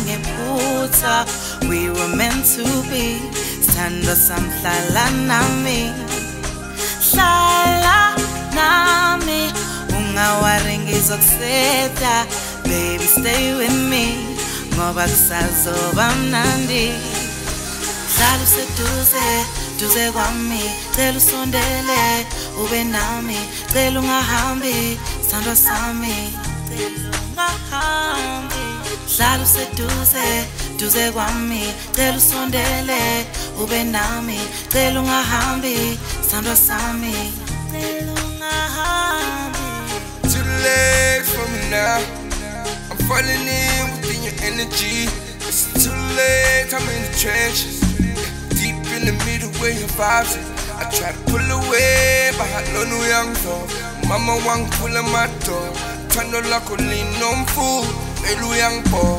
ngephutha. We were meant to be. Sithandwa samhlala nami. Hlala nami. Ungawari ngizokuseta. Baby, stay with me. Ngoba kusazoba mnandi. Hlala useduze, duze kwami. Cela usondele, ube nami. Cela ungahambi, sithandwa sami. Cela ungahambi. Hlala useduze, duze kwami. Cela usondele, ube nami. Cela ungahambi, sithandwa sami. Cela ungahambi. Too late for me now. I'm falling in within your energy. It's too late, I'm in the trenches. Deep in the middle where your vibes is. I try to pull away, but I don't know young dog. Mama wang pull on my door. Turn the lock on lean on food. Elu young boy.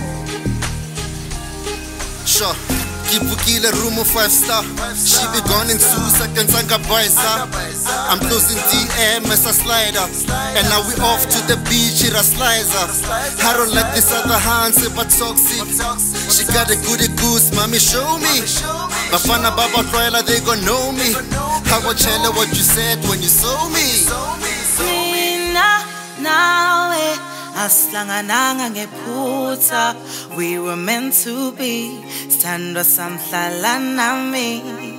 Sure. Kibukile room of 5-star. She be gone in 2 seconds. I'm closing DM as a slider. And now we off to the beach, it a slicer. I don't like this other hands, but toxic. She got a goody goose, mommy, show me. Bafana Baba Troila, they gon' know me. How I tell her what you said when you saw me. Mina nawe asihlangananga ngephutha. We were meant to be. Sithandwa samhlala nami.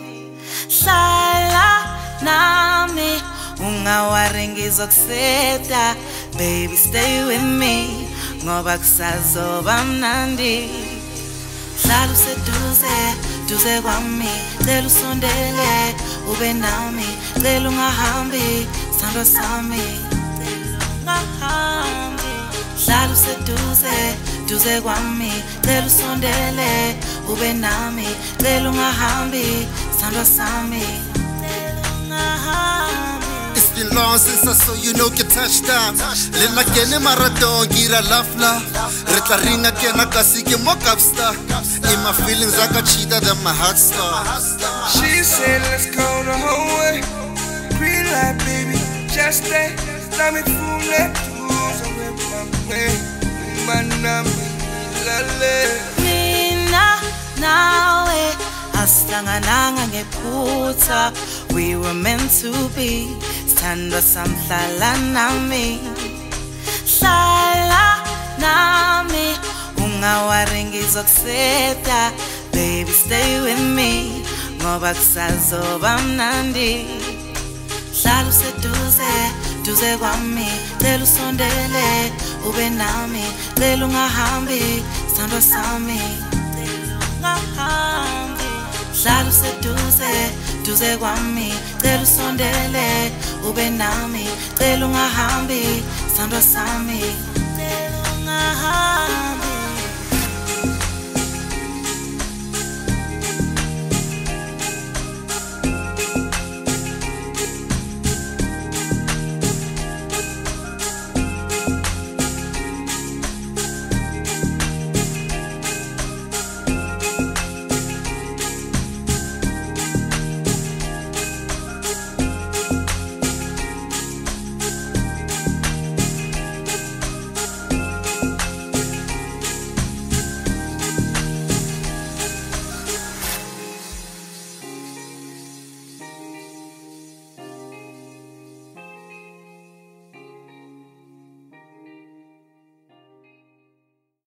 Hlala nami. Ungawari ngizokuseta. Baby, stay with me. Ngoba kusazoba mnandi. Hlala useduze, duze kwami. Cela usondele, ube nami. Cela ungahambi, sithandwa sami. Cela ungahambi. Hlala useduze, duze kwami. Cela usondele, ube nami. Cela ungahambi, sithandwa sami. Cela ungahambi. It's been long since I saw you no get touchdown. Lena kene marathon gira lafla. Retla ringa kena kasi ke mock-up star. In my feelings I got cheated than my heart star. She said let's go the whole way. Green light baby, just stay. Let me fool that tools and whip my way. Manami lale. Mina nawe asihlangananga ngephutha. We were meant to be. Sithandwa samhlala nami. Hlala nami. Ungawari ngizokuseta. Baby, stay with me. Ngoba kusazoba mnandi. Hlala useduze, duze kwami. Cela usondele, ube nami. Cela ungahambi, sithandwa sami. Cela ungahambi. Hlala useduze, duze kwami. Cela usondele, ube nami. Cela ungahambi, sithandwa sami. Cela ungahambi.